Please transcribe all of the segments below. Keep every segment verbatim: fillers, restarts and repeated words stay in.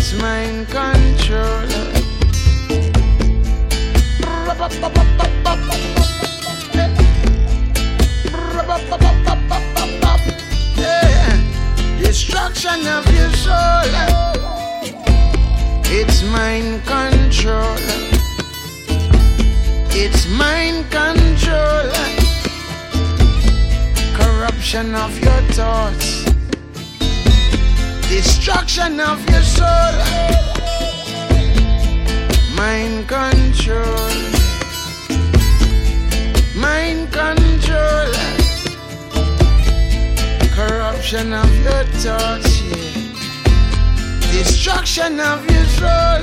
It's mind control. Destruction of your soul. It's mind control. It's mind control. Corruption of your thoughts. Destruction of your soul. Mind control. Mind control. Corruption of your thoughts, yeah. Destruction of your soul.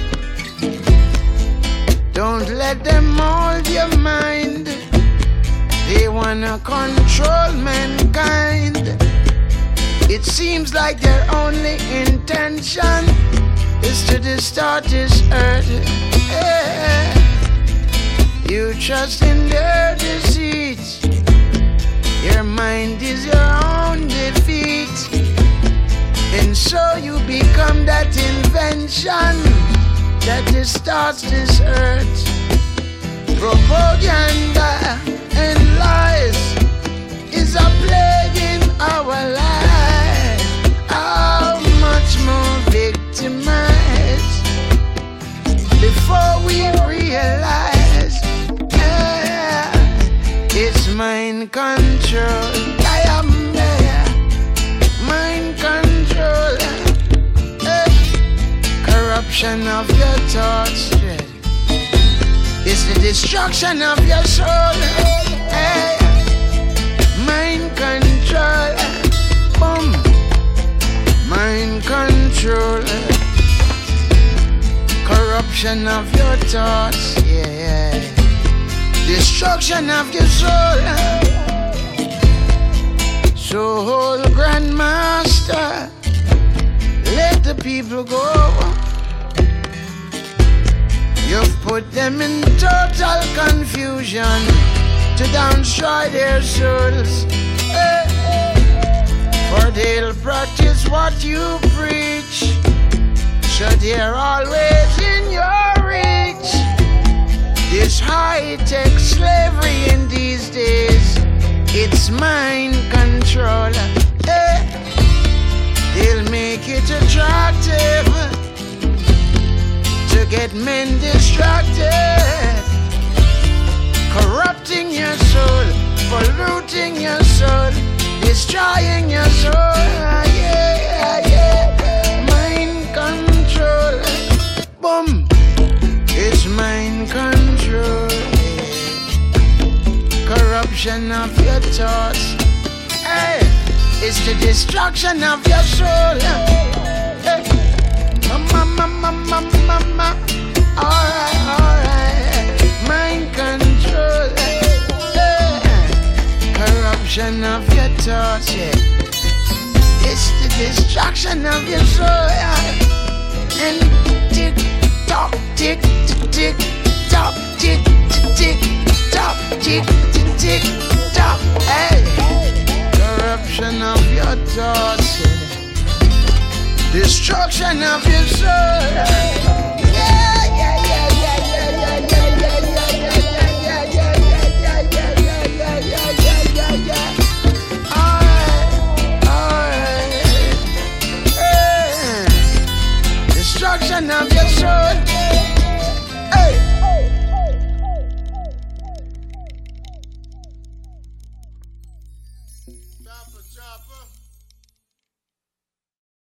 Don't let them mold your mind. They wanna control mankind. It seems like their only intention is to distort this earth. Yeah. You trust in their deceit. Your mind is your own defeat. And so you become that invention that distorts this earth. Propaganda and lies is a plague in our lives. How much more victimized before we realize, yeah, it's mind control. I am there. Mind control. Eh. Corruption of your thoughts. Yeah. It's the destruction of your soul. Hey. Mind control. Boom. Mind control. Corruption of your thoughts. Yeah. Destruction of your soul. So, Grandmaster, let the people go. You've put them in total confusion to destroy their souls. Eh. For they'll practice what you preach, so they're always in your reach. This high-tech slavery in these days, it's mind control. Eh. They'll make it attractive to get men distracted, corrupting your soul, polluting your soul, destroying your soul. Yeah, yeah. Mind control. Boom. It's mind control. Corruption of your thoughts. Hey, it's the destruction of your soul. Hey. Mama, mama, mama, mama. Alright, alright. Mind control. Hey. Corruption of your thoughts. Yeah. It's the destruction of your soul. And tick tock, tick tick tock, tick tick tock, tick tick tock. Hey. Corruption of your thoughts. Destruction of your soul.